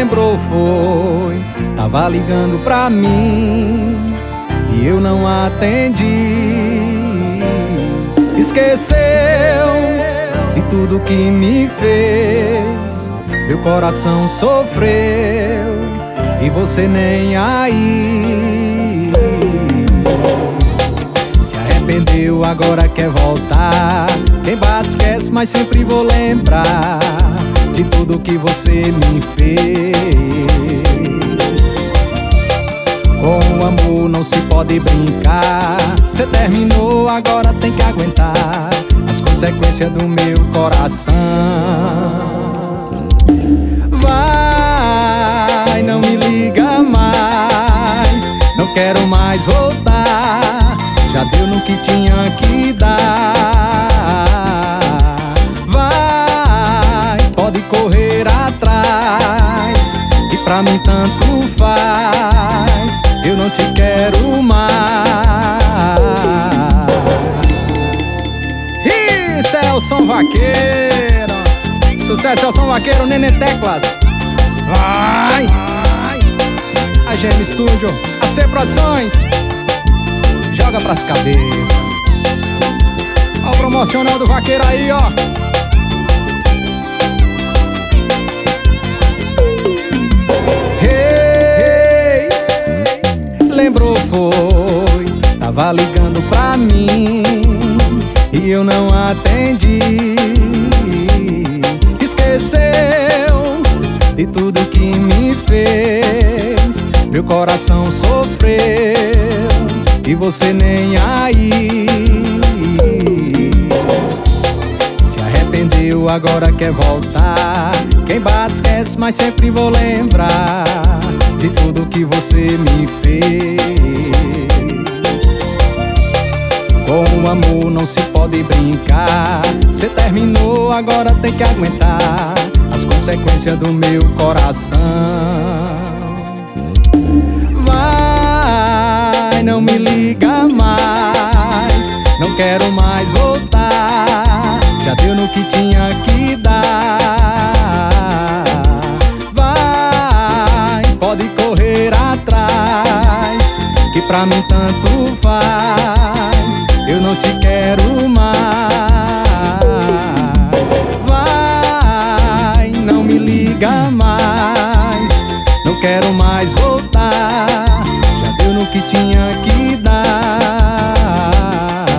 lembrou foi, tava ligando pra mim e eu não atendi. Esqueceu de tudo que me fez, meu coração sofreu e você nem aí. Se arrependeu, agora quer voltar. Quem bate esquece, mas sempre vou lembrar de tudo que você me fez. Com o amor não se pode brincar. Cê terminou, agora tem que aguentar as consequências do meu coração. Vai, não me liga mais, não quero mais voltar. Já deu no que tinha que dar. Vai, pode correr atrás, que pra mim tanto faz. Eu não te quero mais. Ih, Celson Vaqueiro, sucesso Celson Vaqueiro, Nenê Teclas. Vai! A GM Studio, AC Produções, joga pras cabeças. Ó o promocional do Vaqueiro aí, ó. Hey, lembrou foi, tava ligando pra mim e eu não atendi. Esqueceu de tudo que me fez, meu coração sofreu e você nem aí. Se arrependeu, agora quer voltar. Quem bate esquece, mas sempre vou lembrar de tudo que você me fez. Com o amor não se pode brincar. Cê terminou, agora tem que aguentar as consequências do meu coração. Vai, não me liga mais, não quero mais voltar. Já deu no que tinha que dar. Vai, pode correr atrás, que pra mim tanto faz. Eu não te quero mais. Vai, não me liga mais, não quero mais voltar. Já deu no que tinha que dar.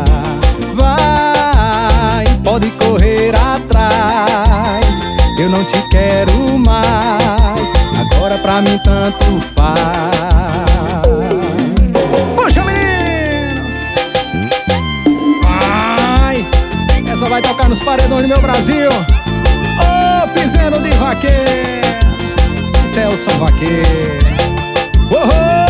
Vai, pode correr atrás, eu não te quero mais. Agora pra mim tanto faz. Puxa, menino! Vai, essa vai tocar nos paredões do meu Brasil. Ô, piseiro de vaqueiro, Celson Vaqueiro. Oh, oh.